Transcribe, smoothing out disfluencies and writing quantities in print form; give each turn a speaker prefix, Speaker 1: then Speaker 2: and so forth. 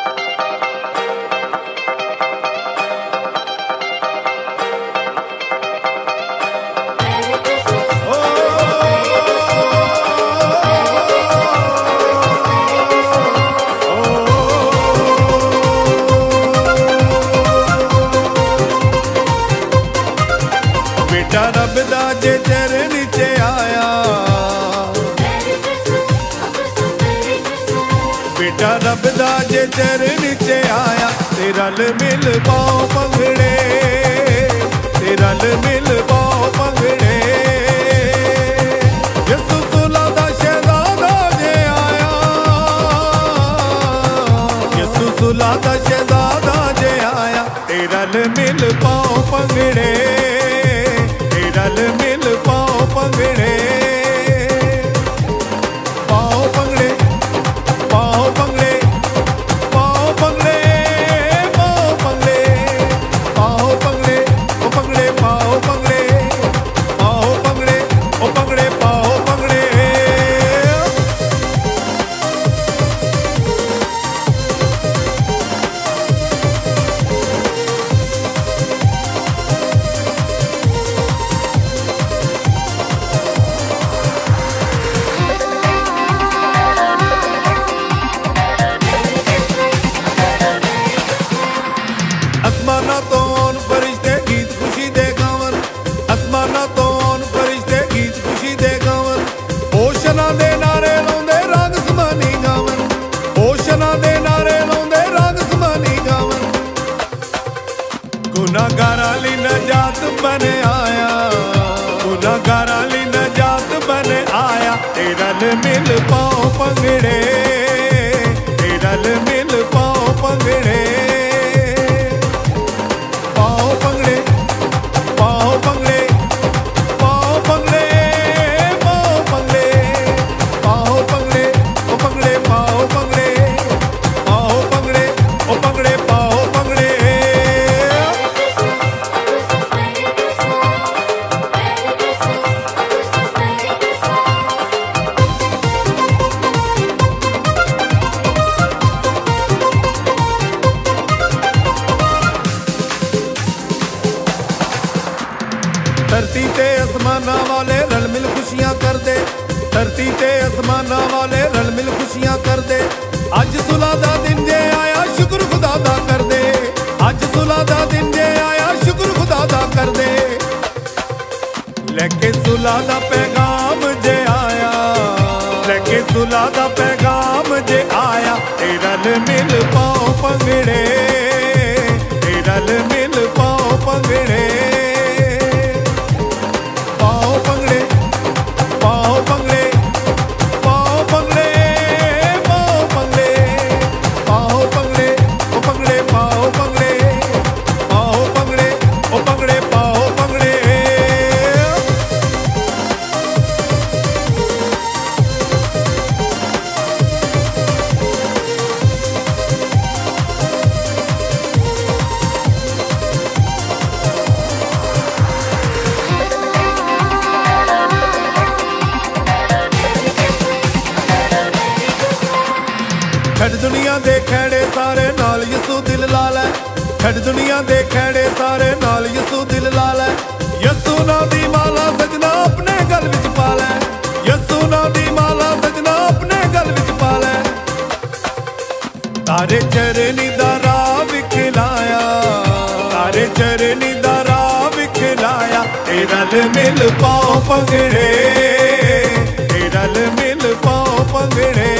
Speaker 1: बेटा रब दा जे चरण च आया, बेटा रब दा जे चरण च आया, ते रल मिल पाओ पंगड़े, ते रल मिल पाओ पंगड़े। यसू सुला दा शहजादा जे आया, यसू सुला दा शहजादा जे आया, ते रल मिल पाओ पंगड़े, रल मिल पाओ पंगड़े, पाओ पंगड़े, पाओ पंगड़े, पाओ पंगड़े, पाओ पंगड़े, पाओ पंगड़े, ओ पंगड़े पाओ पंगड़े, पाओ पंगड़े, ओ पंगड़े पाओ पंगड़े। आसमाना तो आन फरिश्ते गीत खुशी दे गावन, आसमाना तो आन फरिश्ते गीत खुशी दे गावन, ओशना दे नारे लाउंदे रंग समानी गावन, ओशना दे नारे लाउंदे रंग समानी गावन। गुनाहगारां लई नजात बने आया, गुनाहगारां लई नजात बने आया, ते रल मिल पाओ पंगड़े, ते रल मिल पाओ पंगड़े, पाओ पंगड़े, पाओ पंगड़े, पाओ पंगड़े, पाओ पंगड़े, पाओ पंगड़े, ओ पंगड़े पाओ पंगड़े, पाओ पंगड़े, ओ पंगड़े पाओ पंगड़े। धरती ते आसमाना वाले रल मिल खुशियां कर दे, धरती ते आसमाना वाले रल मिल खुशियां कर दे। अज सुला दा दिन जे आया शुक्र खुदा दा कर दे, अज सुला दा दिन जे आया शुक्र खुदा दा कर दे। लेके सुला दा पैगाम जे आया, लेके सुला दा पैगाम जे आया, ते रल मिल पाओ पंगड़े, ते रल मिल पाओ पंगड़े, पाओ पंगड़े, पाओ पंगड़े, पाओ पंगड़े, पाओ पंगड़े, पाओ पंगड़े, ओ पंगड़े पाओ पंगड़े, पाओ पंगड़े, ओ पंगड़े पाओ पंगड़े। छड़ दुनिया दे खैड़े सारे नाल यसू दिल ला लै, छड़ दुनिया दे खैड़े सारे नाल यसू दिल ला लै। यसू नां दी माला सजना अपने गल विच पा लै, यसू नां दी माला सजना अपने गल विच पा लै। तारे चरनी दा राह विखलाया, तारे चरनी दा राह विखलाया, ते रल मिल पाओ पंगड़े, ते रल मिल पाओ पंगड़े।